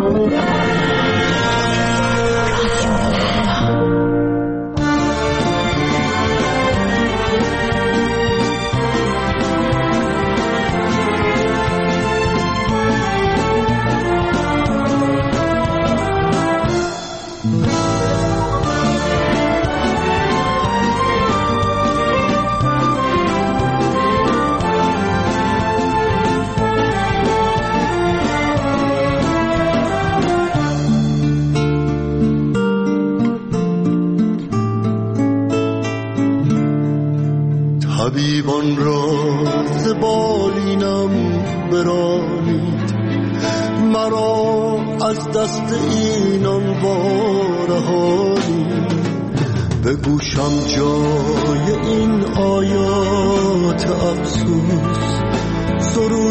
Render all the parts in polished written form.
طبیبان را ز بالینم برانید، مرا از دست اینان وارهانید. به گوشم جای این آیات افسوس، سرود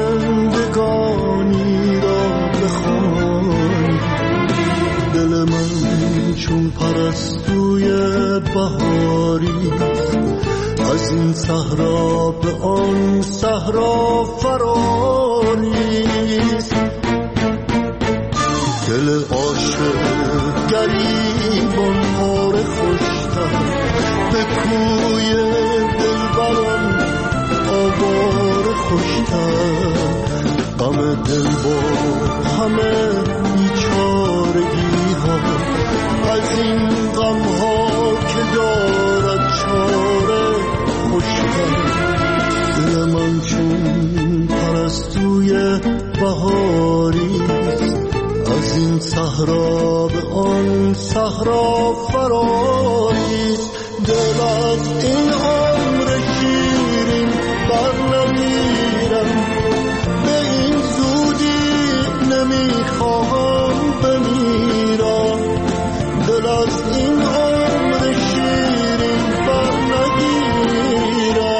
زندگانی را بخوانید. دل من چون پرستوی بهاری، از این صحرا به آن صحرا فراریست. دل عاشق گریبان پاره خوشتر، به کوی دلبران آواره خوشتر. غم دل با همه بیچارگی ها، از این غم ها که دارد چاره خوشتر. دل من چون پرستوی بهاریست، از این صحرا به آن صحرا فراریست. دل از این عمر شیرین بر نگیرم، به این زودی نمیخواهم بمیرم. دل از این عمر شیرین بر نگیرم.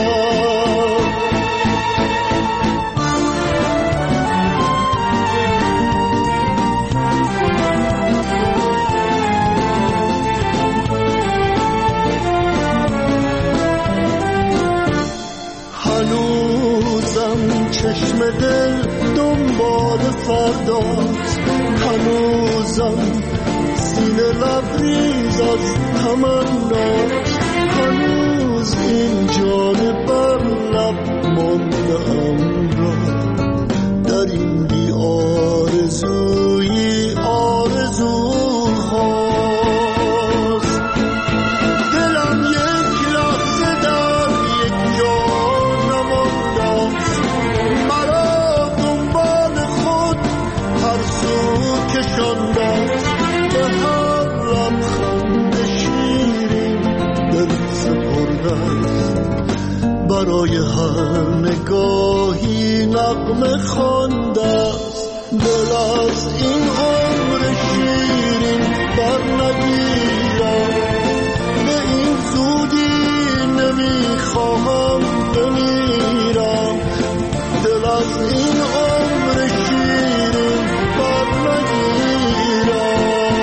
هنوزم چشم دل دنبال فرداست، هنوزم سینه لبریز از تمناست. هنوز این جان بر لب مانده‌ام را، در این بی آرزویی آرزوهاست. دلم یک لحظه در یک جا نمانده‌ست، مرا دنبال خود هر سو کشانده‌ست. به هر لبخند شیرین دل سپرده‌ست، برای هر نگاهی نغمه خوانده‌ست. دل از این عمر شیرین بر نگیرم، به این زودی نمیخواهم بمیرم. دل از این عمر شیرین بر نگیرم.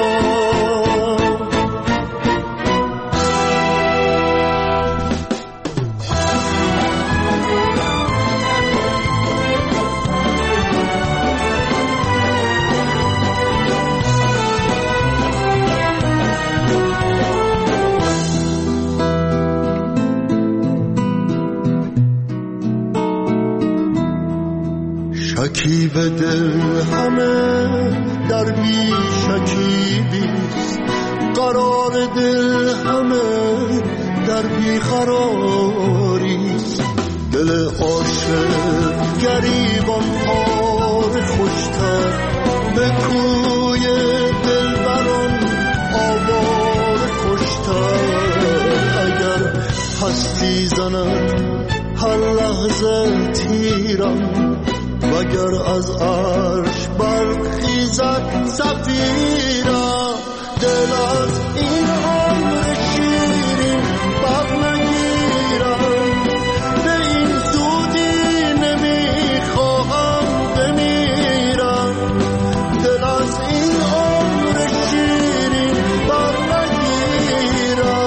شکیب دل همه در بی شکیبیست، قرار دل همه در بی قراریست. دل عاشق گریبان پاره خوشتر، به کوی دلبران آواره خوشتر. اگر هستی زند هر لحظه تیرم، وگر از عرش برخیزد صفیرم. دل از این عمر شیرین بر نگیرم، به این زودی نمیخواهم بمیرم. دل از این عمر شیرین بر نگیرم.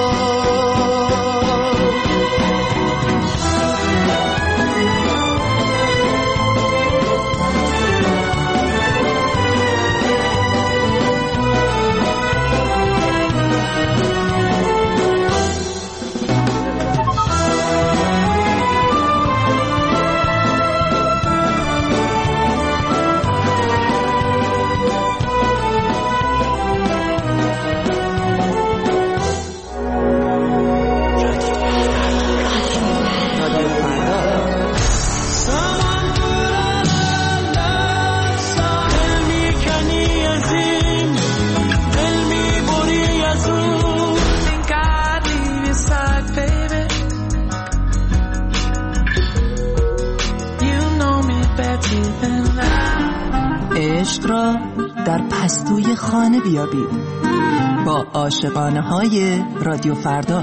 عشق را در پستوی خانه بیابید با عاشقانه های رادیو فردا.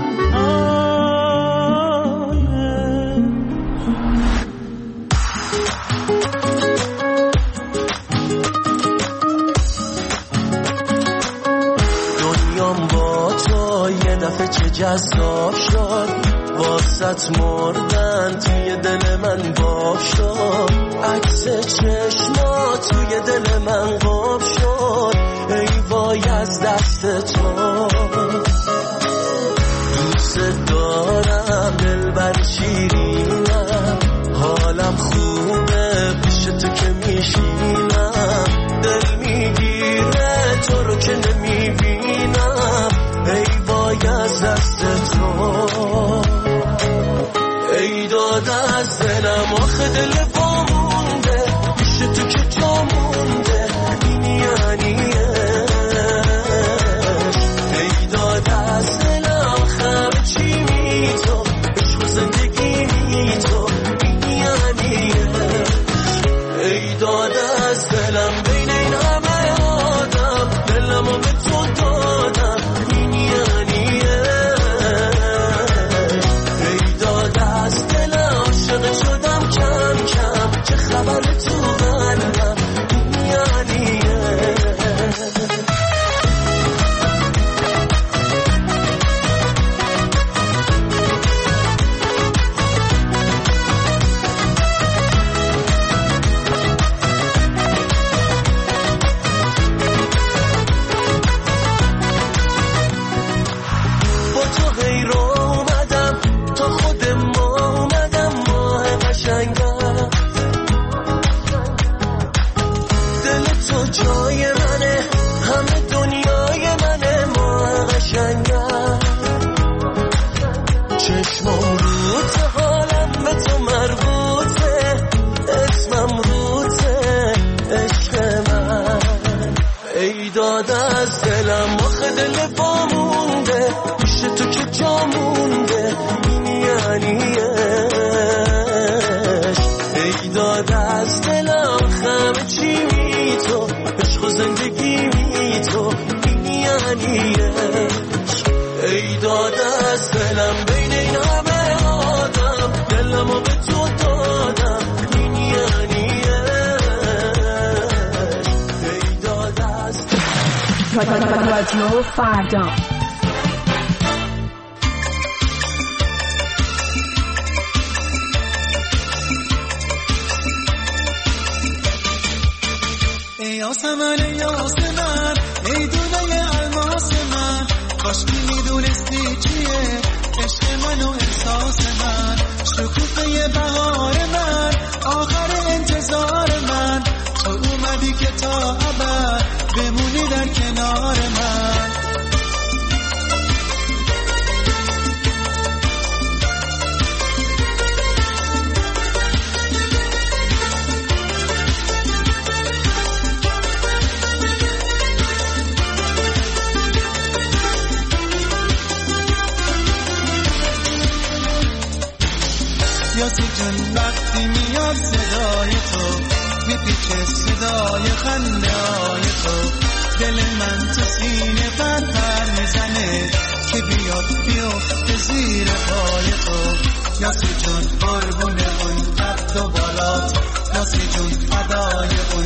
دنیام با تو یه دفعه چه جذاب شد، واسط مردن توی دل من باب شد، عکس چشما توی دل من قاب شد، ای وای از دست تو. دوست دارم دلبر شیرینم، حالم خوبه پیش تو که میشینم، دل میگیره تو رو که نمیبینم، ای وای از دست تو. ای داده از دلم آخه دل وامونده، پیش تو که جا مونده، این یعنی ای داده از دلم خم چی می تو، عشق و زندگی می تو، این یعنی ای داده از دلم بین این همه آدم، دلمو به تو دادم، این یعنی ای داده از دلم عاشق شدم کم کم، چه خبر تو قلبم، این یعنی رادیو فردا. ای آسمان ای آسمان، ای دونه الماس من، کاش میدونستی چیه عشق من و احساس من، شکوفه بهار من، آخر انتظار من، تو اومدی که تا ابد بمونی در کنار من. یاسی جون وقتی میاد صدای تو، میپیچه صدای خنده های تو، دل من تو سینه پر میزنه که بیاد بیفته زیر پای تو. یاسی جون قربون اون قد و بالات، یاسی جون فدای اون